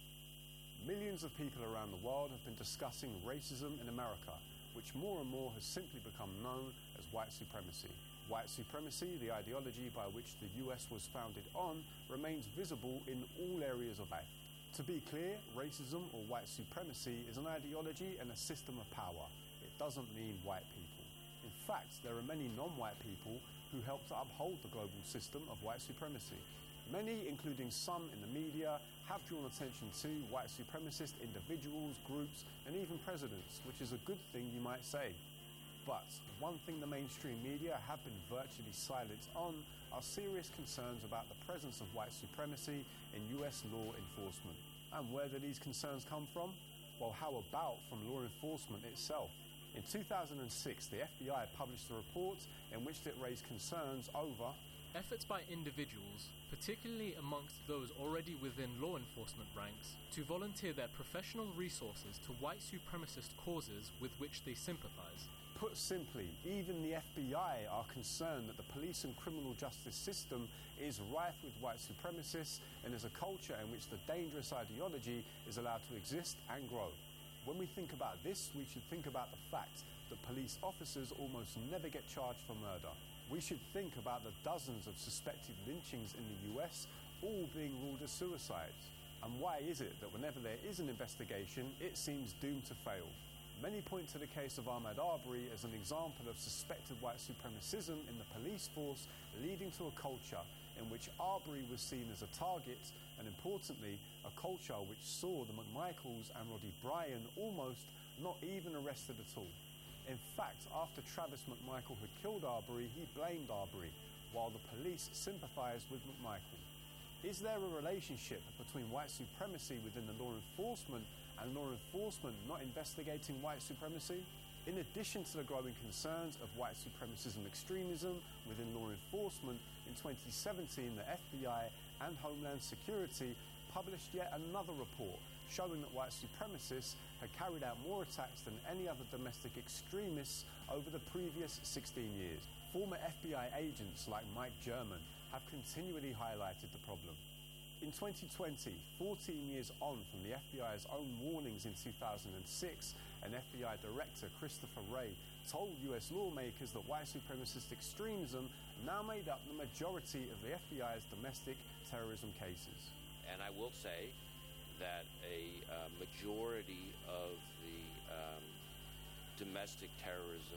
Millions of people around the world have been discussing racism in America, which more and more has simply become known as white supremacy. White supremacy, the ideology by which the US was founded on, remains visible in all areas of life. To be clear, racism or white supremacy is an ideology and a system of power. It doesn't mean white people. In fact, there are many non-white people who help to uphold the global system of white supremacy. Many, including some in the media, have drawn attention to white supremacist individuals, groups, and even presidents, which is a good thing, you might say. But one thing the mainstream media have been virtually silent on are serious concerns about the presence of white supremacy in US law enforcement. And where do these concerns come from? Well, how about from law enforcement itself? In 2006, the FBI published a report in which it raised concerns over efforts by individuals, particularly amongst those already within law enforcement ranks, to volunteer their professional resources to white supremacist causes with which they sympathize. Put simply, even the FBI are concerned that the police and criminal justice system is rife with white supremacists and is a culture in which the dangerous ideology is allowed to exist and grow. When we think about this, we should think about the fact that police officers almost never get charged for murder. We should think about the dozens of suspected lynchings in the US, all being ruled as suicides. And why is it that whenever there is an investigation, it seems doomed to fail? Many point to the case of Ahmaud Arbery as an example of suspected white supremacism in the police force, leading to a culture in which Arbery was seen as a target, and importantly, a culture which saw the McMichaels and Roddy Bryan almost not even arrested at all. In fact, after Travis McMichael had killed Arbery, he blamed Arbery, while the police sympathized with McMichael. Is there a relationship between white supremacy within the law enforcement and law enforcement not investigating white supremacy? In addition to the growing concerns of white supremacism extremism within law enforcement, in 2017 the FBI and Homeland Security published yet another report showing that white supremacists had carried out more attacks than any other domestic extremists over the previous 16 years. Former FBI agents like Mike German have continually highlighted the problem. In 2020, 14 years on from the FBI's own warnings in 2006, an FBI director, Christopher Wray, told US lawmakers that white supremacist extremism now made up the majority of the FBI's domestic terrorism cases. And I will say that a majority of the domestic terrorism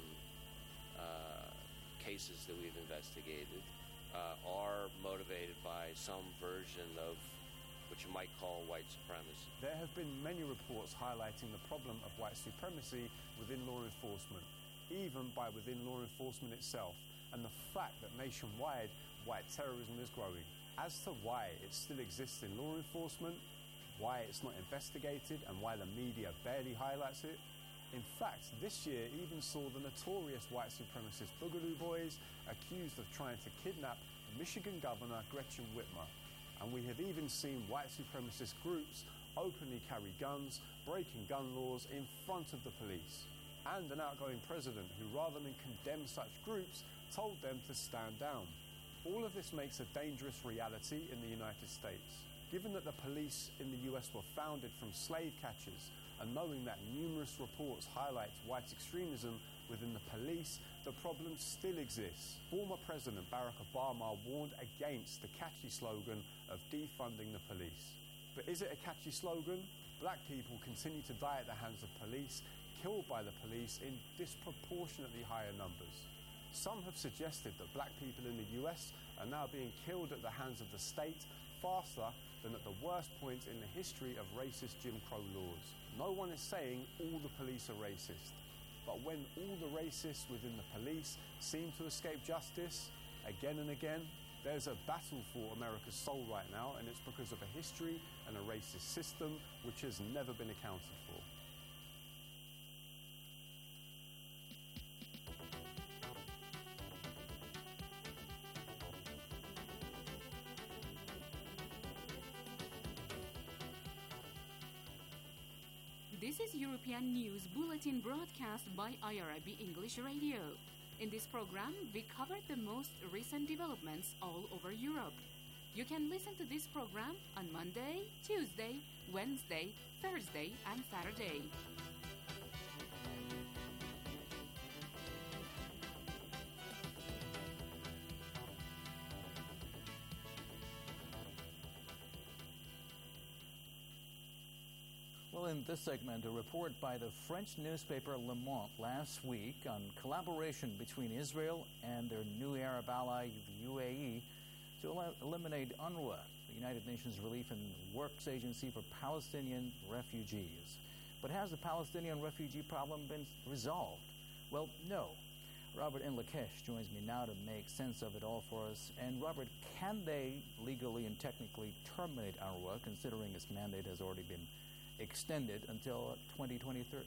cases that we've investigated are motivated by some version of what you might call white supremacy. There have been many reports highlighting the problem of white supremacy within law enforcement, even by within law enforcement itself, and the fact that nationwide white terrorism is growing. As to why it still exists in law enforcement, why it's not investigated, and why the media barely highlights it, in fact, this year even saw the notorious white supremacist Boogaloo Boys accused of trying to kidnap Michigan Governor Gretchen Whitmer. And we have even seen white supremacist groups openly carry guns, breaking gun laws in front of the police. And an outgoing president who, rather than condemn such groups, told them to stand down. All of this makes a dangerous reality in the United States. Given that the police in the US were founded from slave catchers, and knowing that numerous reports highlight white extremism within the police, the problem still exists. Former President Barack Obama warned against the catchy slogan of defunding the police. But is it a catchy slogan? Black people continue to die at the hands of police, killed by the police in disproportionately higher numbers. Some have suggested that black people in the US are now being killed at the hands of the state faster than at the worst point in the history of racist Jim Crow laws. No one is saying all the police are racist, but when all the racists within the police seem to escape justice again and again, there's a battle for America's soul right now, and it's because of a history and a racist system which has never been accounted for. This is European News Bulletin broadcast by IRIB English Radio. In this program, we cover the most recent developments all over Europe. You can listen to this program on Monday, Tuesday, Wednesday, Thursday, and Saturday. Well, in this segment, a report by the French newspaper Le Monde last week on collaboration between Israel and their new Arab ally, the UAE, to eliminate UNRWA, the United Nations Relief and Works Agency for Palestinian Refugees. But has the Palestinian refugee problem been resolved? Well, no. Robert Inlakesh joins me now to make sense of it all for us. And Robert, can they legally and technically terminate UNRWA, considering its mandate has already been extended until 2023?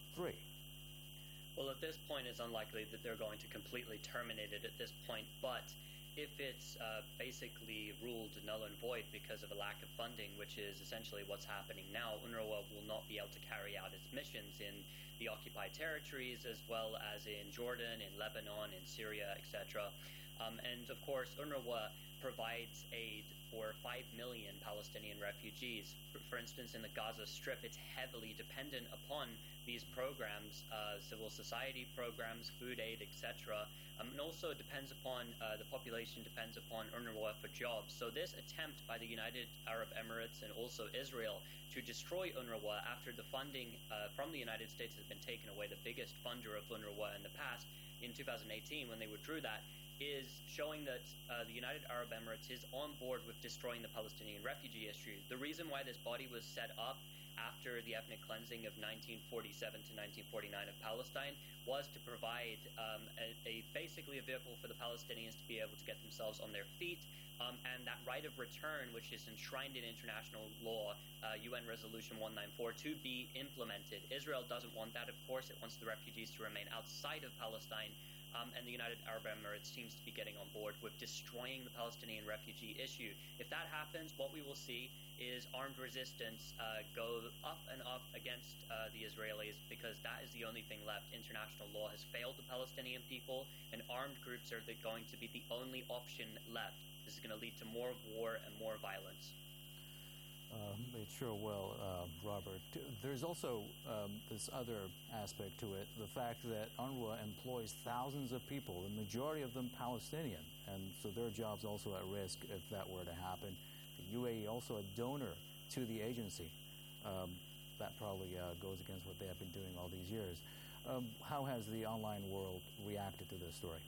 Well, at this point, it's unlikely that they're going to completely terminate it at this point, but if it's basically ruled null and void because of a lack of funding, which is essentially what's happening now, UNRWA will not be able to carry out its missions in the occupied territories, as well as in Jordan, in Lebanon, in Syria, etc. And of course, UNRWA provides aid for 5 million Palestinian refugees. For instance, in the Gaza Strip, it's heavily dependent upon these programs, civil society programs, food aid, etc. And also depends upon, the population depends upon UNRWA for jobs. So this attempt by the United Arab Emirates and also Israel to destroy UNRWA after the funding from the United States has been taken away, the biggest funder of UNRWA in the past, in 2018 when they withdrew that, is showing that the United Arab Emirates is on board with destroying the Palestinian refugee issue. The reason why this body was set up after the ethnic cleansing of 1947 to 1949 of Palestine was to provide basically a vehicle for the Palestinians to be able to get themselves on their feet, and that right of return, which is enshrined in international law, UN Resolution 194, to be implemented. Israel doesn't want that, of course. It wants the refugees to remain outside of Palestine. And the United Arab Emirates seems to be getting on board with destroying the Palestinian refugee issue. If that happens, what we will see is armed resistance go up and up against the Israelis, because that is the only thing left. International law has failed the Palestinian people, and armed groups are going to be the only option left. This is going to lead to more war and more violence. It sure will, Robert. There's also this other aspect to it, the fact that UNRWA employs thousands of people, the majority of them Palestinian, and so their jobs also at risk if that were to happen. The UAE also a donor to the agency. That probably goes against what they have been doing all these years. How has the online world reacted to this story?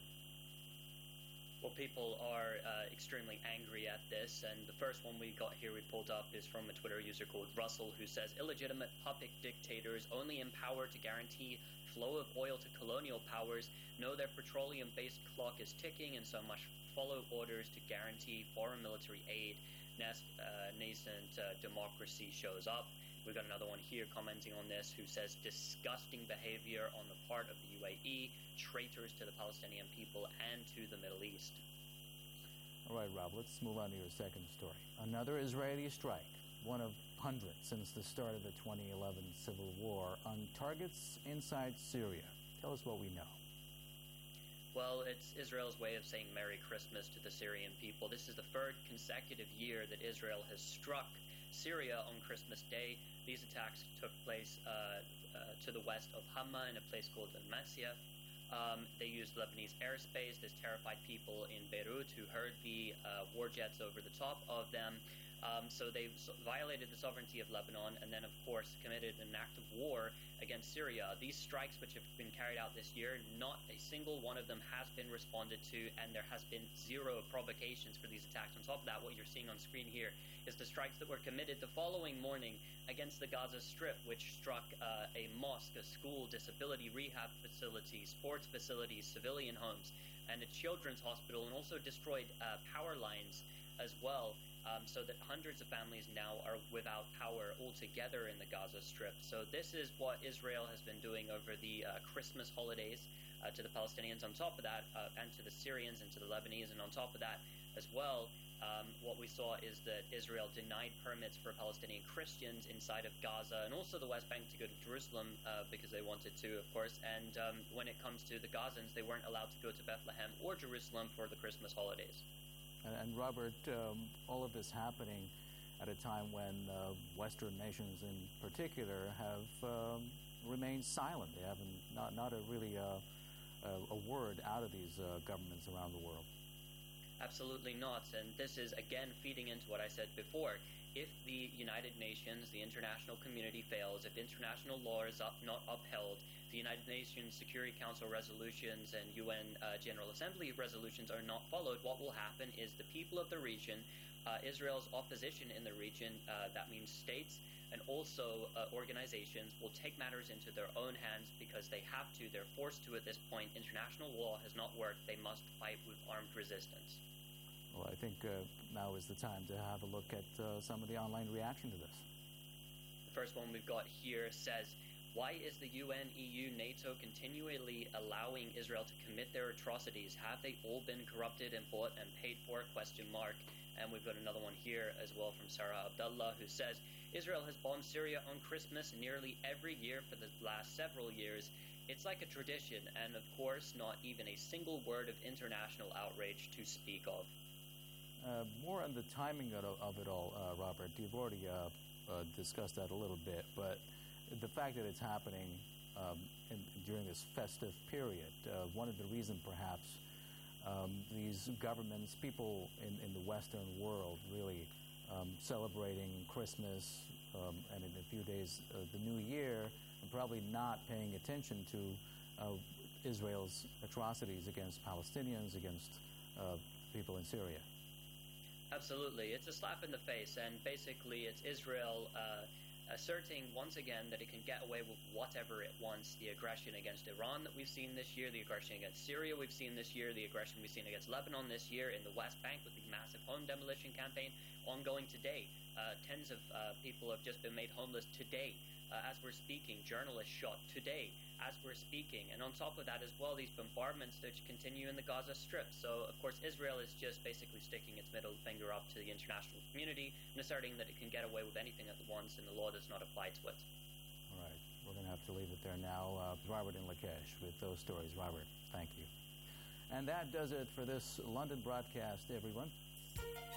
Well, people are extremely angry at this, and the first one we got here, we pulled up, is from a Twitter user called Russell, who says, illegitimate puppet dictators only in power to guarantee flow of oil to colonial powers know their petroleum-based clock is ticking, and so must follow orders to guarantee foreign military aid. Nascent democracy shows up. We've got another one here commenting on this who says, disgusting behavior on the part of the UAE, traitors to the Palestinian people and to the Middle East. All right, Rob, let's move on to your second story. Another Israeli strike, one of hundreds since the start of the 2011 civil war, on targets inside Syria. Tell us what we know. Well, it's Israel's way of saying Merry Christmas to the Syrian people. This is the third consecutive year that Israel has struck Syria on Christmas Day. These attacks took place to the west of Hama in a place called Al-Masiyah. They used Lebanese airspace. This terrified people in Beirut who heard the war jets over the top of them. So they violated the sovereignty of Lebanon and then, of course, committed an act of war against Syria. These strikes, which have been carried out this year, not a single one of them has been responded to, and there has been zero provocations for these attacks. On top of that, what you're seeing on screen here is the strikes that were committed the following morning against the Gaza Strip, which struck a mosque, a school, disability rehab facility, sports facilities, civilian homes, and a children's hospital, and also destroyed power lines as well. So that hundreds of families now are without power altogether in the Gaza Strip. So this is what Israel has been doing over the Christmas holidays to the Palestinians. On top of that, and to the Syrians and to the Lebanese, and on top of that as well, what we saw is that Israel denied permits for Palestinian Christians inside of Gaza and also the West Bank to go to Jerusalem because they wanted to, of course. And when it comes to the Gazans, they weren't allowed to go to Bethlehem or Jerusalem for the Christmas holidays. And Robert, all of this happening at a time when Western nations in particular have remained silent. They haven't, not a word out of these governments around the world. Absolutely not. And this is, again, feeding into what I said before. If the United Nations, the international community fails, if international law is not upheld, the United Nations Security Council resolutions and UN General Assembly resolutions are not followed, what will happen is the people of the region, Israel's opposition in the region, that means states and also organizations, will take matters into their own hands because they have to. They're forced to at this point. International law has not worked. They must fight with armed resistance. Well, I think now is the time to have a look at some of the online reaction to this. The first one we've got here says, why is the UN, EU, NATO continually allowing Israel to commit their atrocities? Have they all been corrupted and bought and paid for? ? And we've got another one here as well from Sarah Abdullah, who says, Israel has bombed Syria on Christmas nearly every year for the last several years. It's like a tradition, and of course, not even a single word of international outrage to speak of. More on the timing of it all, Robert. You've already discussed that a little bit, but the fact that it's happening during this festive period, one of the reasons perhaps these governments, people in the Western world really celebrating Christmas and in a few days the New Year, and probably not paying attention to Israel's atrocities against Palestinians, against people in Syria. Absolutely. It's a slap in the face, and basically it's Israel asserting once again that it can get away with whatever it wants. The aggression against Iran that we've seen this year, the aggression against Syria we've seen this year, the aggression we've seen against Lebanon this year, in the West Bank with the massive home demolition campaign ongoing today. Tens of people have just been made homeless today. As we're speaking, journalists shot today as we're speaking. And on top of that as well, these bombardments that continue in the Gaza Strip. So, of course, Israel is just basically sticking its middle finger up to the international community and asserting that it can get away with anything at once and the law does not apply to it. All right. We're going to have to leave it there now. Robert in Lakesh with those stories. Robert, thank you. And that does it for this London broadcast, everyone.